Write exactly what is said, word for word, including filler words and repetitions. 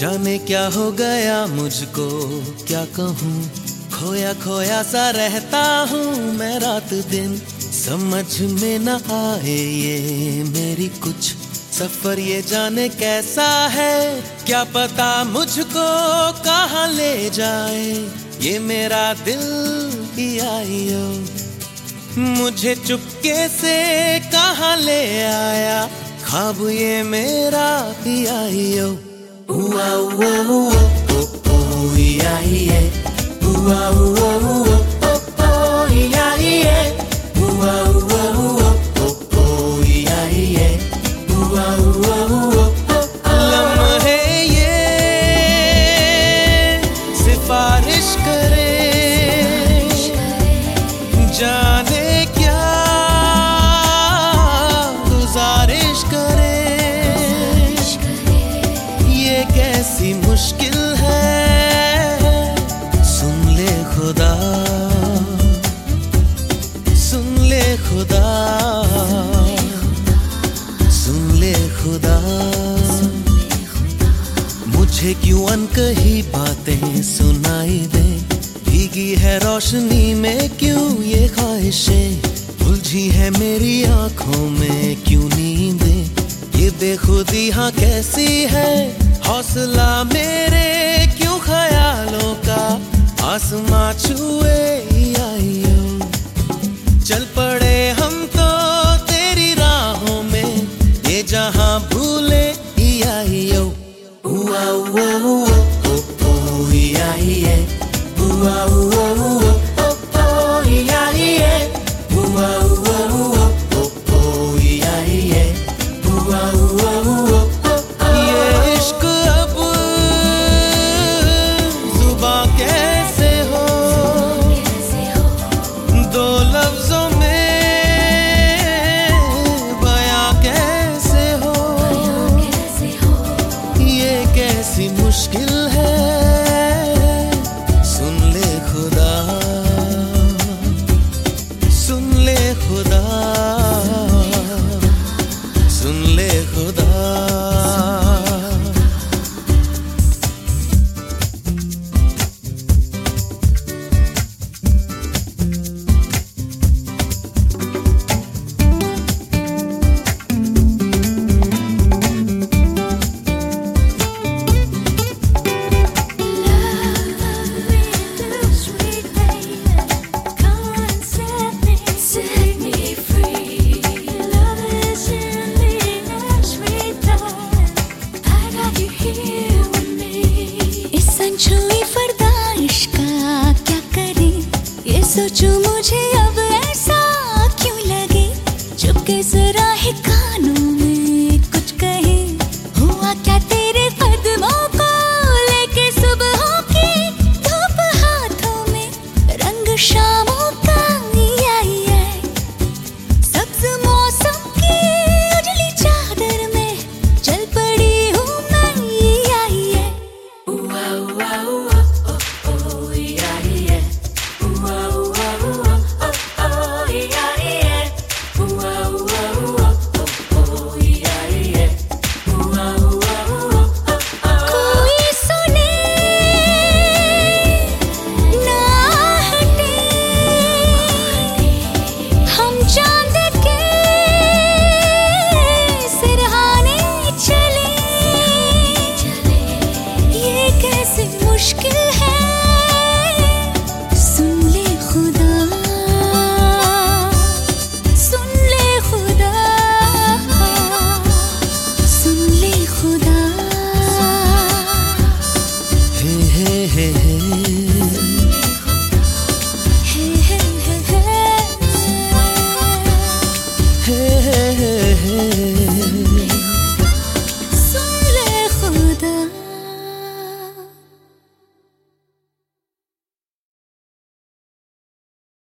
जाने क्या हो गया मुझको, क्या कहूँ, खोया खोया सा रहता हूँ मैं रात दिन। समझ में न आए ये मेरी कुछ सफर, ये जाने कैसा है, क्या पता मुझको कहाँ ले जाए ये मेरा दिल ही आइयो। मुझे चुपके से कहाँ ले आया ख्वाब ये मेरा ही आइयो। हुआ हुआ हुआ ओ ओ या ये, हुआ हुआ हुआ ओ ओ या ये, हुआ हुआ हुआ ओ ओ या ये, हुआ हुआ हुआ ओ लम्हे ये सिफारिश करे, जाने क्या गुजारिश करे। ये कैसी मुश्किल है, सुन ले खुदा, सुन ले खुदा, सुन ले खुदा। मुझे क्यों अनकही बातें सुनाई दे, भीगी है रोशनी में क्यों ये ख्वाहिशें, उलझी है मेरी आंखों में क्यों नींदें। ये बेखुदी हाँ कैसी है, हौसला मेरे क्यों ख्यालों का आसमां छुए आइयो। चल पड़े हम तो तेरी राहों में, ये जहां भूले आइयो। हुआ हुआ हुआ ओ ओ या ये, हुआ हुआ हुआ ओ ओ या ये, हुआ हुआ हुआ ओ ओ या ये, हुआ हुआ हुआ ओ। ये इश्क अब जुबां कैसे हो, दो लफ्जों में बयां कैसे हो। ये कैसी मुश्किल है,